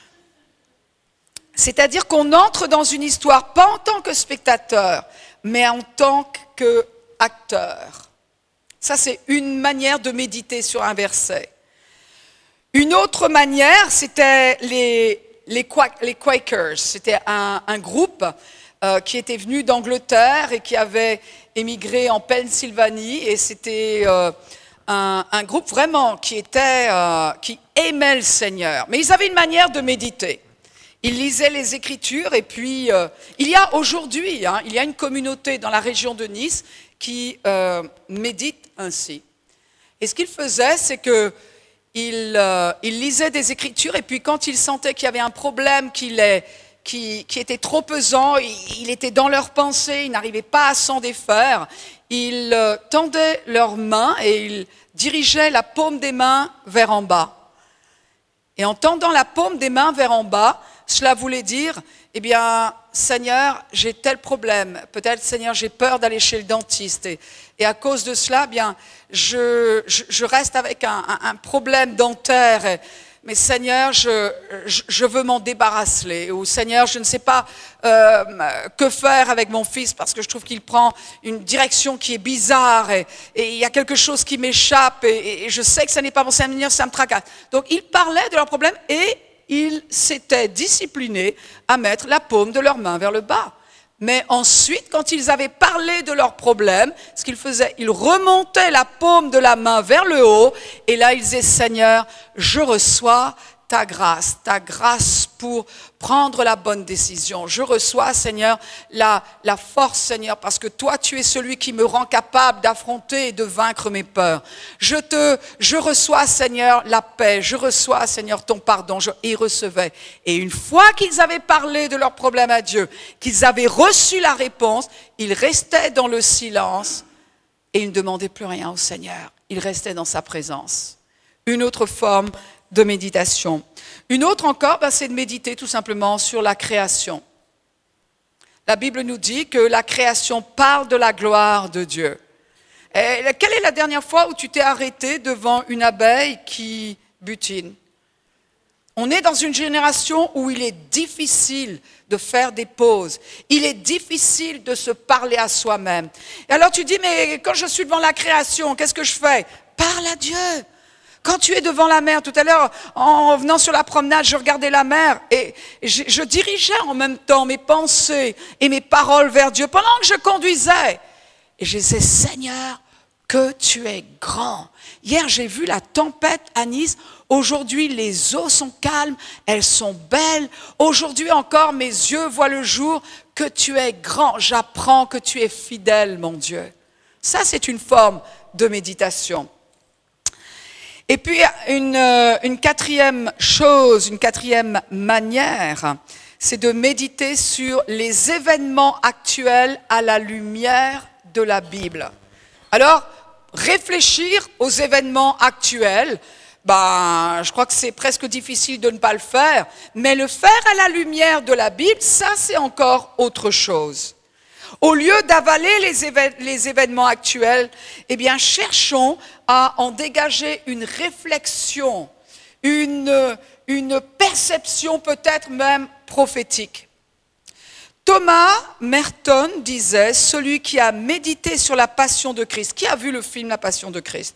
C'est-à-dire qu'on entre dans une histoire, pas en tant que spectateur, mais en tant qu'acteur. Ça, c'est une manière de méditer sur un verset. Une autre manière, c'était les Quakers. C'était un groupe qui était venu d'Angleterre et qui avait émigré en Pennsylvanie. Et c'était un groupe vraiment qui aimait le Seigneur. Mais ils avaient une manière de méditer. Ils lisaient les Écritures et puis il y a aujourd'hui, il y a une communauté dans la région de Nice qui médite ainsi. Et ce qu'ils faisaient, c'est que il lisait des Écritures et puis quand il sentait qu'il y avait un problème qui était trop pesant, il était dans leurs pensées, il n'arrivait pas à s'en défaire, il tendait leurs mains et il dirigeait la paume des mains vers en bas. Et en tendant la paume des mains vers en bas, cela voulait dire, eh bien, Seigneur, j'ai tel problème. Peut-être, Seigneur, j'ai peur d'aller chez le dentiste. Et à cause de cela, eh bien, je reste avec un problème dentaire. Mais Seigneur, je veux m'en débarrasser. Ou Seigneur, je ne sais pas que faire avec mon fils parce que je trouve qu'il prend une direction qui est bizarre et il y a quelque chose qui m'échappe et je sais que ça n'est pas bon. Seigneur, ça me tracasse. Donc, ils parlaient de leurs problèmes et ils s'étaient disciplinés à mettre la paume de leurs mains vers le bas. Mais ensuite, quand ils avaient parlé de leurs problèmes, ce qu'ils faisaient, ils remontaient la paume de la main vers le haut, et là ils disaient, Seigneur, je reçois ta grâce pour prendre la bonne décision. Je reçois, Seigneur, la force, Seigneur, parce que toi, tu es celui qui me rend capable d'affronter et de vaincre mes peurs. Je reçois, Seigneur, la paix. Je reçois, Seigneur, ton pardon. Ils recevaient. Et une fois qu'ils avaient parlé de leurs problèmes à Dieu, qu'ils avaient reçu la réponse, ils restaient dans le silence et ils ne demandaient plus rien au Seigneur. Ils restaient dans sa présence. Une autre forme de méditation. Une autre encore, c'est de méditer tout simplement sur la création. La Bible nous dit que la création parle de la gloire de Dieu. Et quelle est la dernière fois où tu t'es arrêté devant une abeille qui butine ? On est dans une génération où il est difficile de faire des pauses. Il est difficile de se parler à soi-même. Et alors tu dis, mais quand je suis devant la création, qu'est-ce que je fais ? Parle à Dieu. Quand tu es devant la mer, tout à l'heure, en venant sur la promenade, je regardais la mer et je dirigeais en même temps mes pensées et mes paroles vers Dieu pendant que je conduisais. Et je disais, Seigneur, que tu es grand. Hier, j'ai vu la tempête à Nice. Aujourd'hui, les eaux sont calmes, elles sont belles. Aujourd'hui encore, mes yeux voient le jour. Que tu es grand. J'apprends que tu es fidèle, mon Dieu. Ça, c'est une forme de méditation. Et puis, une quatrième chose, une quatrième manière, c'est de méditer sur les événements actuels à la lumière de la Bible. Alors, réfléchir aux événements actuels, je crois que c'est presque difficile de ne pas le faire, mais le faire à la lumière de la Bible, ça c'est encore autre chose. Au lieu d'avaler les événements actuels, eh bien, cherchons à en dégager une réflexion, une perception peut-être même prophétique. Thomas Merton disait, celui qui a médité sur la passion de Christ. Qui a vu le film La Passion de Christ ?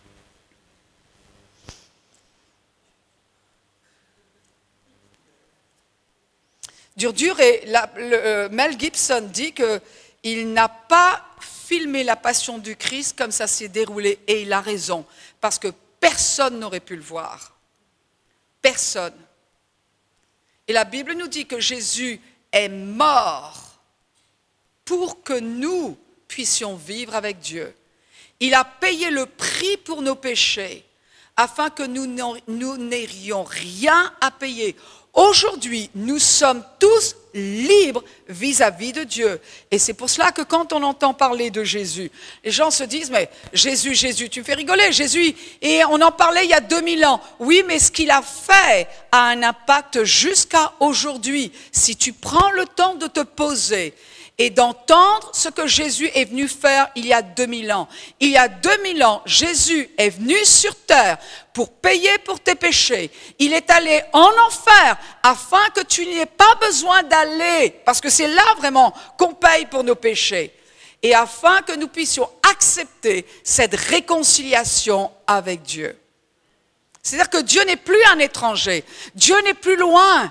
Dur, et Mel Gibson dit qu'il n'a pas filmé la Passion du Christ comme ça s'est déroulé, et il a raison, parce que personne n'aurait pu le voir. Personne. Et la Bible nous dit que Jésus est mort pour que nous puissions vivre avec Dieu. Il a payé le prix pour nos péchés, afin que nous n'ayons rien à payer. Aujourd'hui, nous sommes tous libres vis-à-vis de Dieu. Et c'est pour cela que quand on entend parler de Jésus, les gens se disent, mais Jésus, tu me fais rigoler, Jésus, et on en parlait il y a 2000 ans. Oui, mais ce qu'il a fait a un impact jusqu'à aujourd'hui. Si tu prends le temps de te poser et d'entendre ce que Jésus est venu faire il y a 2000 ans. Il y a 2000 ans, Jésus est venu sur terre pour payer pour tes péchés. Il est allé en enfer afin que tu n'aies pas besoin d'aller, parce que c'est là vraiment qu'on paye pour nos péchés, et afin que nous puissions accepter cette réconciliation avec Dieu. C'est-à-dire que Dieu n'est plus un étranger, Dieu n'est plus loin.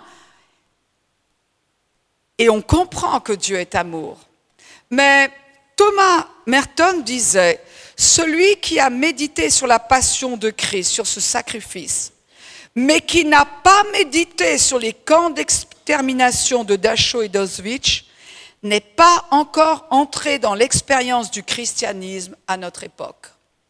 Et on comprend que Dieu est amour. Mais Thomas Merton disait, celui qui a médité sur la passion de Christ, sur ce sacrifice, mais qui n'a pas médité sur les camps d'extermination de Dachau et d'Auschwitz, n'est pas encore entré dans l'expérience du christianisme à notre époque.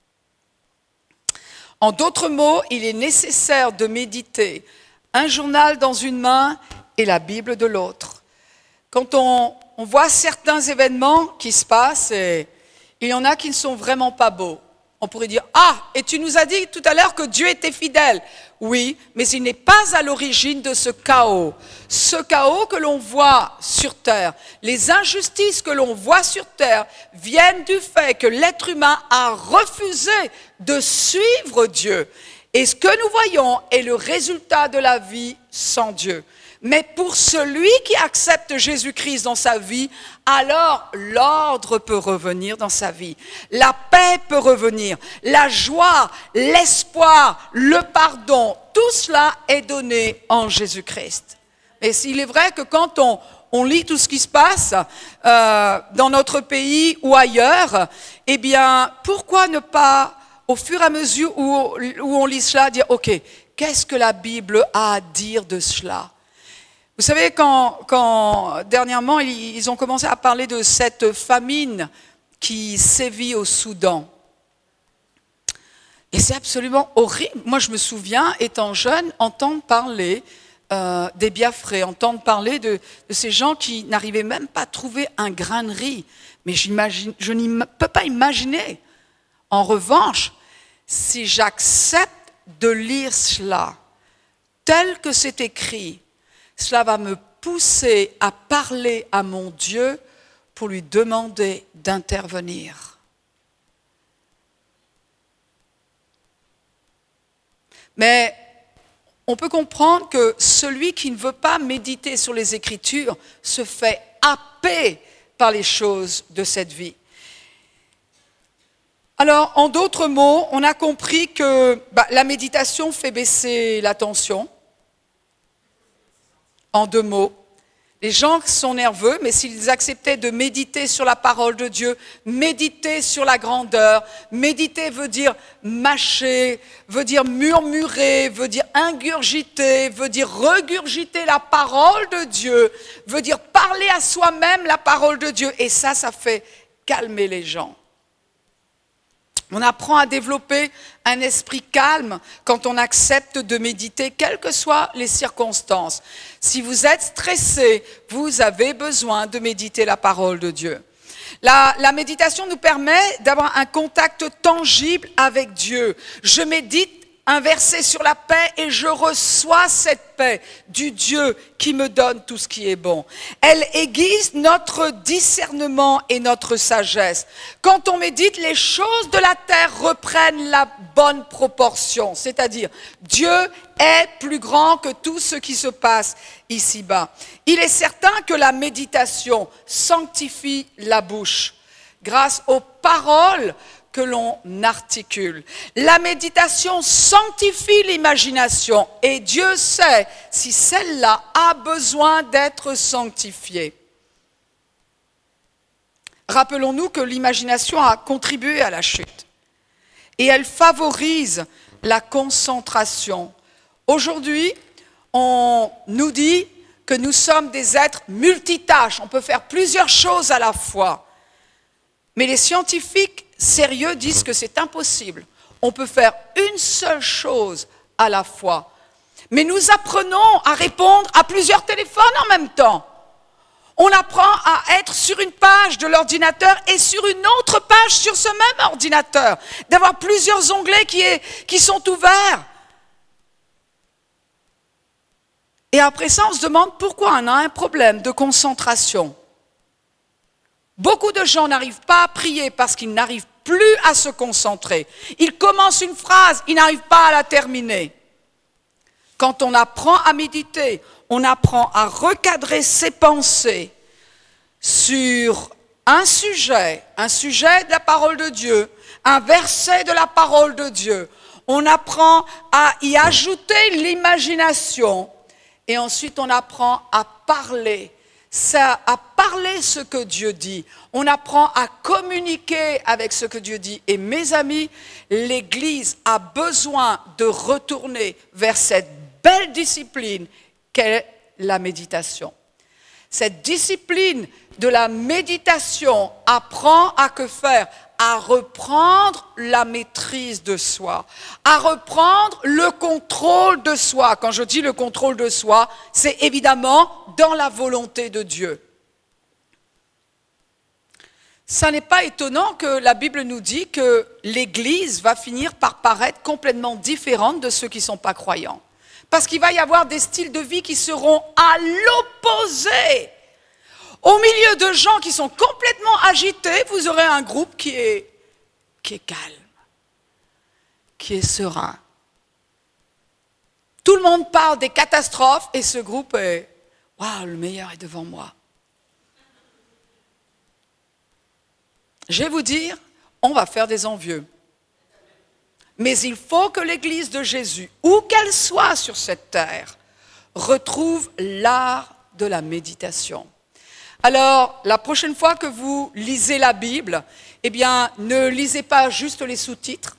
En d'autres mots, il est nécessaire de méditer un journal dans une main et la Bible de l'autre. Quand on voit certains événements qui se passent, et il y en a qui ne sont vraiment pas beaux. On pourrait dire, et tu nous as dit tout à l'heure que Dieu était fidèle. Oui, mais il n'est pas à l'origine de ce chaos. Ce chaos que l'on voit sur terre, les injustices que l'on voit sur terre viennent du fait que l'être humain a refusé de suivre Dieu. Et ce que nous voyons est le résultat de la vie sans Dieu. Mais pour celui qui accepte Jésus-Christ dans sa vie, alors l'ordre peut revenir dans sa vie. La paix peut revenir, la joie, l'espoir, le pardon, tout cela est donné en Jésus-Christ. Et il est vrai que quand on lit tout ce qui se passe dans notre pays ou ailleurs, eh bien, pourquoi ne pas, au fur et à mesure où on lit cela, dire, ok, qu'est-ce que la Bible a à dire de cela ? Vous savez, quand dernièrement, ils ont commencé à parler de cette famine qui sévit au Soudan. Et c'est absolument horrible. Moi, je me souviens, étant jeune, entendre parler des Biafrais, entendre parler de ces gens qui n'arrivaient même pas à trouver un grain de riz. Mais je ne peux pas imaginer. En revanche, si j'accepte de lire cela tel que c'est écrit, cela va me pousser à parler à mon Dieu pour lui demander d'intervenir. Mais on peut comprendre que celui qui ne veut pas méditer sur les Écritures se fait happer par les choses de cette vie. Alors, en d'autres mots, on a compris que la méditation fait baisser la tension. En 2 mots, les gens sont nerveux, mais s'ils acceptaient de méditer sur la parole de Dieu, méditer sur la grandeur, méditer veut dire mâcher, veut dire murmurer, veut dire ingurgiter, veut dire regurgiter la parole de Dieu, veut dire parler à soi-même la parole de Dieu. Et ça fait calmer les gens. On apprend à développer un esprit calme quand on accepte de méditer, quelles que soient les circonstances. Si vous êtes stressé, vous avez besoin de méditer la parole de Dieu. La méditation nous permet d'avoir un contact tangible avec Dieu. Je médite un verset sur la paix et je reçois cette paix du Dieu qui me donne tout ce qui est bon. Elle aiguise notre discernement et notre sagesse. Quand on médite, les choses de la terre reprennent la bonne proportion, c'est-à-dire Dieu est plus grand que tout ce qui se passe ici-bas. Il est certain que la méditation sanctifie la bouche grâce aux paroles que l'on articule. La méditation sanctifie l'imagination et Dieu sait si celle-là a besoin d'être sanctifiée. Rappelons-nous que l'imagination a contribué à la chute et elle favorise la concentration. Aujourd'hui, on nous dit que nous sommes des êtres multitâches, on peut faire plusieurs choses à la fois. Mais les scientifiques sérieux disent que c'est impossible. On peut faire une seule chose à la fois. Mais nous apprenons à répondre à plusieurs téléphones en même temps. On apprend à être sur une page de l'ordinateur et sur une autre page sur ce même ordinateur, d'avoir plusieurs onglets qui sont ouverts. Et après ça, on se demande pourquoi on a un problème de concentration. Beaucoup de gens n'arrivent pas à prier parce qu'ils n'arrivent plus à se concentrer. Ils commencent une phrase, ils n'arrivent pas à la terminer. Quand on apprend à méditer, on apprend à recadrer ses pensées sur un sujet de la parole de Dieu, un verset de la parole de Dieu. On apprend à y ajouter l'imagination et ensuite on apprend à parler ce que Dieu dit. On apprend à communiquer avec ce que Dieu dit. Et mes amis, l'Église a besoin de retourner vers cette belle discipline qu'est la méditation. Cette discipline de la méditation apprend à que faire ? À reprendre la maîtrise de soi, à reprendre le contrôle de soi. Quand je dis le contrôle de soi, c'est évidemment dans la volonté de Dieu. Ça n'est pas étonnant que la Bible nous dit que l'Église va finir par paraître complètement différente de ceux qui ne sont pas croyants. Parce qu'il va y avoir des styles de vie qui seront à l'opposé. Au milieu de gens qui sont complètement agités, vous aurez un groupe qui est calme, qui est serein. Tout le monde parle des catastrophes et ce groupe est « Waouh, le meilleur est devant moi ». Je vais vous dire, on va faire des envieux. Mais il faut que l'Église de Jésus, où qu'elle soit sur cette terre, retrouve l'art de la méditation. Alors, la prochaine fois que vous lisez la Bible, eh bien, ne lisez pas juste les sous-titres.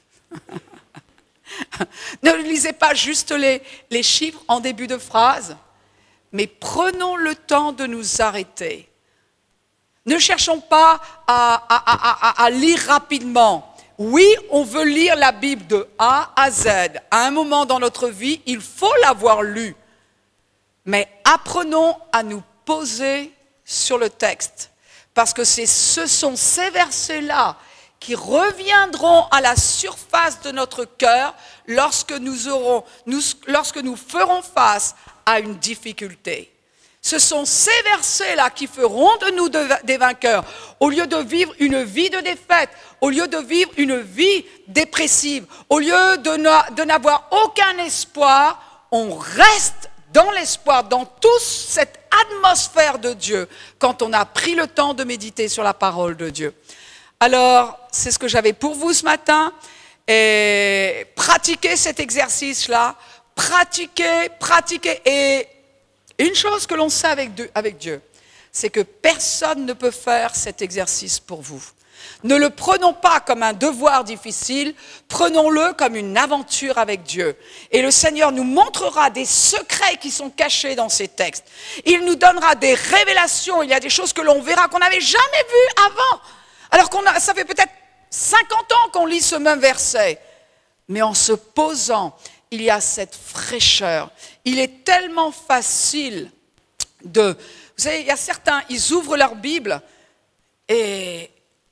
Ne lisez pas juste les chiffres en début de phrase, mais prenons le temps de nous arrêter. Ne cherchons pas à lire rapidement. Oui, on veut lire la Bible de A à Z. À un moment dans notre vie, il faut l'avoir lue. Mais apprenons à nous poser sur le texte, parce que ce sont ces versets-là qui reviendront à la surface de notre cœur lorsque nous ferons face à une difficulté. Ce sont ces versets-là qui feront de nous des vainqueurs. Au lieu de vivre une vie de défaite, au lieu de vivre une vie dépressive, au lieu de n'avoir aucun espoir, on reste dans l'espoir, dans toute cette atmosphère de Dieu, quand on a pris le temps de méditer sur la parole de Dieu. Alors, c'est ce que j'avais pour vous ce matin. Et pratiquez cet exercice-là, pratiquez. Et une chose que l'on sait avec Dieu, c'est que personne ne peut faire cet exercice pour vous. Ne le prenons pas comme un devoir difficile, prenons-le comme une aventure avec Dieu. Et le Seigneur nous montrera des secrets qui sont cachés dans ces textes. Il nous donnera des révélations, il y a des choses que l'on verra qu'on n'avait jamais vues avant. Alors ça fait peut-être 50 ans qu'on lit ce même verset. Mais en se posant, il y a cette fraîcheur. Il est tellement facile de... Vous savez, il y a certains, ils ouvrent leur Bible et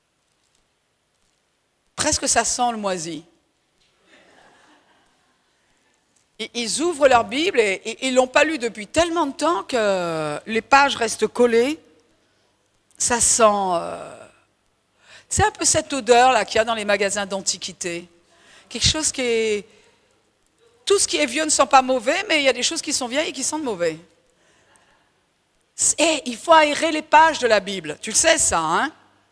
presque ça sent le moisi. Ils ouvrent leur Bible et ils ne l'ont pas lu depuis tellement de temps que les pages restent collées. Ça sent... c'est un peu cette odeur-là qu'il y a dans les magasins d'antiquité. Quelque chose qui est... Tout ce qui est vieux ne sent pas mauvais, mais il y a des choses qui sont vieilles et qui sentent mauvais. Et il faut aérer les pages de la Bible. Tu le sais ça, hein?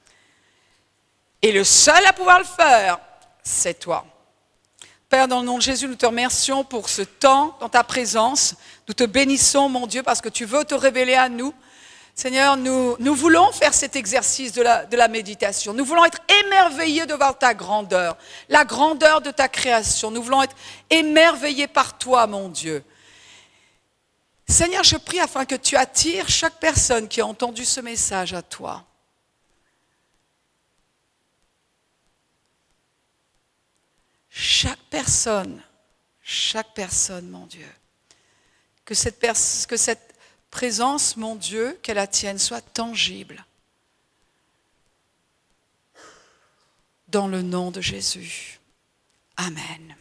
Et le seul à pouvoir le faire, c'est toi. Père, dans le nom de Jésus, nous te remercions pour ce temps dans ta présence. Nous te bénissons, mon Dieu, parce que tu veux te révéler à nous. Seigneur, nous voulons faire cet exercice de la méditation. Nous voulons être émerveillés devant ta grandeur, la grandeur de ta création. Nous voulons être émerveillés par toi, mon Dieu. Seigneur, je prie afin que tu attires chaque personne qui a entendu ce message à toi. Chaque personne chaque personne, mon Dieu. Que cette présence, mon Dieu, qu'elle la tienne, soit tangible. Dans le nom de Jésus. Amen.